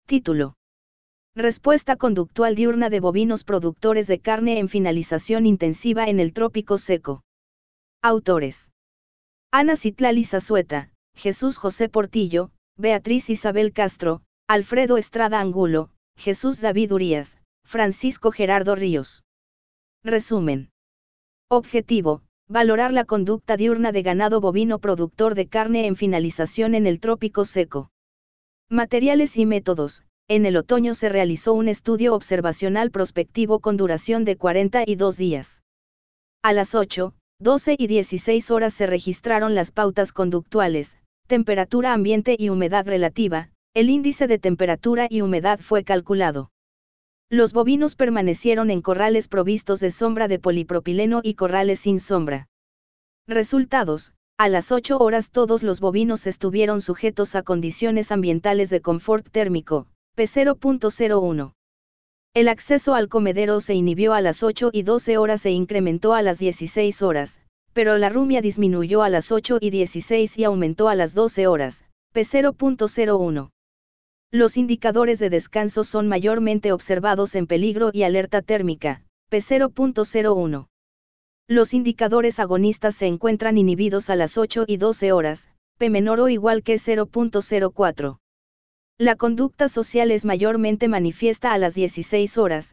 Título. Respuesta conductual diurna de bovinos productores de carne en finalización intensiva en el trópico seco. Autores. Ana Citlali Zazueta, Jesús José Portillo, Beatriz Isabel Castro, Alfredo Estrada Angulo, Jesús David Urías, Francisco Gerardo Ríos. Resumen. Objetivo: valorar la conducta diurna de ganado bovino productor de carne en finalización en el trópico seco. Materiales y métodos. En el otoño se realizó un estudio observacional prospectivo con duración de 42 días. A las 8, 12 y 16 horas se registraron las pautas conductuales, temperatura ambiente y humedad relativa. El índice de temperatura y humedad fue calculado. Los bovinos permanecieron en corrales provistos de sombra de polipropileno y corrales sin sombra. Resultados: a las 8 horas todos los bovinos estuvieron sujetos a condiciones ambientales de confort térmico, P0.01. El acceso al comedero se inhibió a las 8 y 12 horas e incrementó a las 16 horas, pero la rumia disminuyó a las 8 y 16 y aumentó a las 12 horas, P0.01. Los indicadores de descanso son mayormente observados en peligro y alerta térmica, P0.01. Los indicadores agonistas se encuentran inhibidos a las 8 y 12 horas, P menor o igual que 0.04. La conducta social es mayormente manifiesta a las 16 horas,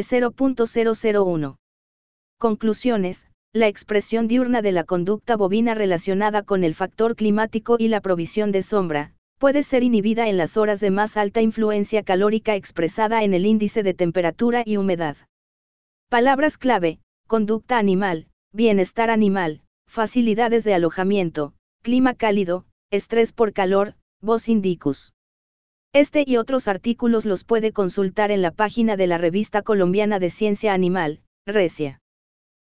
P0.001. Conclusiones: la expresión diurna de la conducta bovina relacionada con el factor climático y la provisión de sombra, puede ser inhibida en las horas de más alta influencia calórica expresada en el índice de temperatura y humedad. Palabras clave: conducta animal, bienestar animal, facilidades de alojamiento, clima cálido, estrés por calor, Bos Indicus. Este y otros artículos los puede consultar en la página de la Revista Colombiana de Ciencia Animal, RECIA.